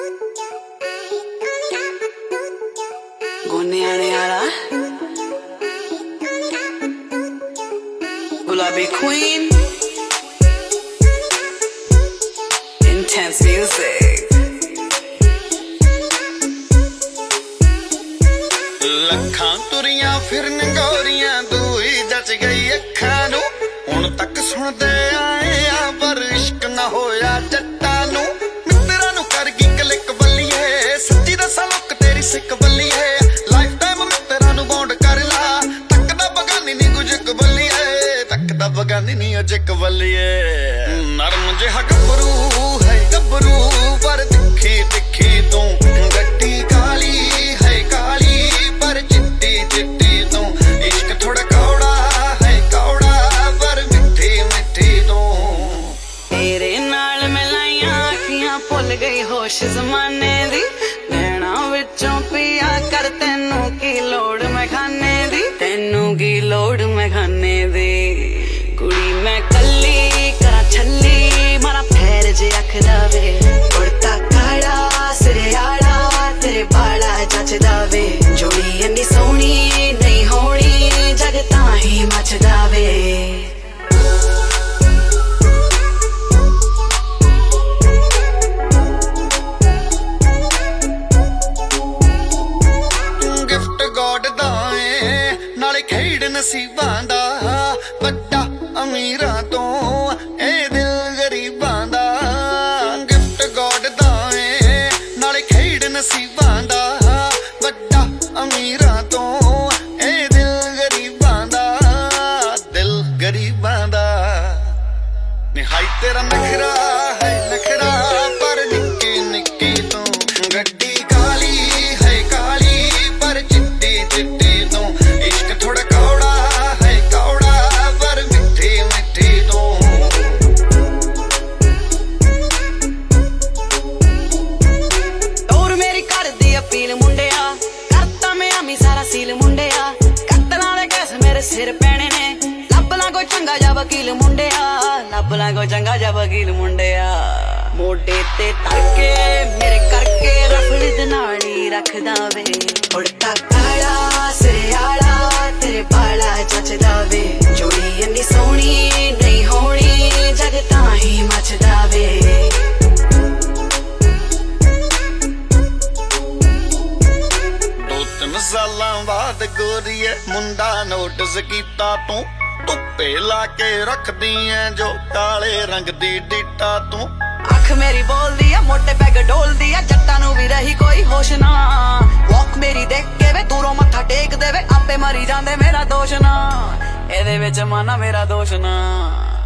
गोनियाने आला गुलाबी queen intense music ਲੱਖਾਂ ਤੁਰੀਆਂ ਫਿਰਨ ਗੋਰੀਆਂ ਤੂੰ ਹੀ ਜੱਜ ਗਈ ਅੱਖਾਂ ਨੂੰ ਹੁਣ ਤੱਕ ਸੁਣਦੇ ਆਏ ਆ ਪਰ ਇਸ਼ਕ ਨਾ ਹੋਇਆ ਜੱਟਾਂ ਨੂੰ ਮਿੱਤਰਾਂ ਨੂੰ ਕਰ ਗਈ ਕਲਿੱਕ ਬੱਲੀਏ ਸੱਚੀ ਦੱਸਾਂ ਲੁੱਕ ਤੇਰੀ ਸਿੱਕ ਬੱਲੀਏ ਲਾਈਫ ਟਾਈਮ ਮਿੱਤਰਾਂ ਨੂੰ ਬੌਂਡ ਕਰ ਲਾ ਤੱਕਦਾ ਬਗਾਨੀ ਨੀ ਗੁਜਕ ਬੱਲੀਏ ਤੱਕਦਾ ਬਗਾਨੀ ਨੀ ਅਜਕ ਬੱਲੀਏ ਨਰਮ ਜਿਹਾ ਗੱਭਰੂ ਹੈ ਗੱਭਰੂ ਪਰ ਤਿੱਖੀ ਤਿੱਖੀ ਤੂੰ ਗੱਡੀ ਕਾਲੀ ਹੈ ਕਾਲੀ ਪਰ ਚਿੱਟੀ ਚਿੱਟੀ ਤੂੰ ਇਸ਼ਕ ਥੋੜਾ ਕੌੜਾ ਹੈ ਕੌੜਾ ਪਰ ਮਿੱਠੀ ਮਿੱਠੀ ਤੂੰ ਤੇਰੇ ਨਾਲ ਮੈਂ ਲਾਈਆਂ ਅੱਖੀਆਂ ਭੁੱਲ ਗਈ ਹੋਸ਼ ਜ਼ਮਾਨੇ ਦੀ ਨੈਣਾ ਵਿੱਚੋਂ ਪਿਆ ਕਰ ਤੈਨੂੰ ਕੀ ਲੋੜ ਮੈਂ ਖਾਨੇ ਦੀ ਤੈਨੂੰ ਕੀ ਲੋੜ ਮੈਂ ਖਾਨੇ ਦੀ ਕੁੜੀ ਮੈਂ ਕੱਲੀ ਕਰਾਂ ਛੱਲੀ ਮਾਰਾ ਫੇਰ ਜੇ ਅੱਖ ਦਾਵੇ ਕੁੜਤਾ ਕਾੜਾ ਸਿਰੇ ਆੜਾ ਤੇਰੇ ਬਾਲਾ ਜੱਚਦਾ ਵੇ ਜੋੜੀ ਇੰਨੀ ਸੋਹਣੀ ਨਹੀਂ ਹੋਣੀ ਜਗ ਤਾਂ ਹੀ ਮੱਚਦਾ ਵੇ ਗੋਡ ਦਾ ਏ ਨਾਲੇ ਖੇਡ ਨਸੀਬਾਂ ਦਾ ਵੱਡਾ ਅਮੀਰਾਂ ਤੋਂ ਇਹ ਦਿਲ ਗਰੀਬਾਂ ਦਾ ਗਿਫਟ ਗੋਡ ਦਾ ਏ ਨਾਲੇ ਖੇਡ ਨਸੀਬਾਂ ਦਾ ਵੱਡਾ ਅਮੀਰਾਂ ਤੋਂ ਇਹ ਦਿਲ ਗਰੀਬਾਂ ਦਾ ਨਿਹਾਈ ਤੇਰਾ ਨਖਰਾ ਹੈ ਨਖਰਾ ਪਰ ਨਿੱਕੀ ਨਿੱਕੀ ਤੂੰ ਗੱਡੀ ਕਾਲੀ ਹੈ ਕਾਲੀ ਪਰ ਚਿੱਟੀ ਚਿੱਟੀ ਤੂੰ ਇਸ਼ਕ ਥੋੜਾ ਕੌੜਾ ਹੈ ਕੌੜਾ ਪਰ ਮਿੱਠੀ ਮਿੱਠੀ ਤੂੰ ਔਰ ਮੇਰੀ ਕਰਦੀ ਅਪੀਲ ਮੁੰਡਿਆ ਕਰਤਾ ਮੈਂ ਆਮੀ ਸਾਰਾ ਸੀਲ ਮੁੰਡਿਆ ਕਤਲਾਂ ਦੇ ਕੈਸ ਮੇਰੇ ਸਿਰ ਪੈਣੇ ਨੇ ਲੱਭ ਲਾ ਕੋਈ ਚੰਗਾ ਜਾ ਵਕੀਲ ਮੁੰਡਿਆ ਲੱਭ ਲਾ ਕੋਈ ਚੰਗਾ ਜਾ ਵਕੀਲ ਮੁੰਡਿਆ ਮੋਢੇ ਤੇ ਤੜਕੇ ਮੇਰੇ ਕਰਕੇ ਰਫੜੀ ਦੇ ਨਾਲੀ ਰੱਖਦਾ ਵੇ ਉੜਤਾ ਕਾਲਾ ਸਿਰੇ ਆਲਾ ਤੇਰੇ ਬਾਲਾ ਜੱਚਦਾ ਵੇ ਜੋੜੀ ਇੰਨੀ ਸੋਹਣੀ ਨਹੀਂ ਹੋਣੀ ਜਗ ਤਾਂ ਹੀ ਮੱਚਦਾ ਵੇ ਦੋ ਤਿੰਨ ਸਾਲਾਂ ਬਾਅਦ ਗੋਰੀਏ ਮੁੰਡਾ ਨੋਟਿਸ ਕੀਤਾ ਤੂੰ ਧੁੱਪੇ ਲਾ ਕੇ ਰੱਖਦੀ ਐ ਜੋ ਕਾਲੇ ਰੰਗ ਦੀ ਡਿੱਟਾ ਤੂੰ ਅੱਖ ਮੇਰੀ ਬੋਲਦੀ ਆ ਮੋਟੇ ਪੈਗ ਡੋਲਦੀ ਆ ਜੱਟਾਂ ਨੂੰ ਵੀ ਰਹੀ ਕੋਈ ਹੋਸ਼ ਨਾ ਵਾਕ ਮੇਰੀ ਦੇਖ ਕੇ ਵੇ ਦੂਰੋਂ ਮੱਥਾ ਟੇਕ ਦੇਵੇ ਆਪੇ ਮਰੀ ਜਾਂਦੇ ਮੇਰਾ ਦੋਸ਼ ਨਾ ਇਹਦੇ ਵਿੱਚ ਮਾਨਾ ਮੇਰਾ ਦੋਸ਼ ਨਾ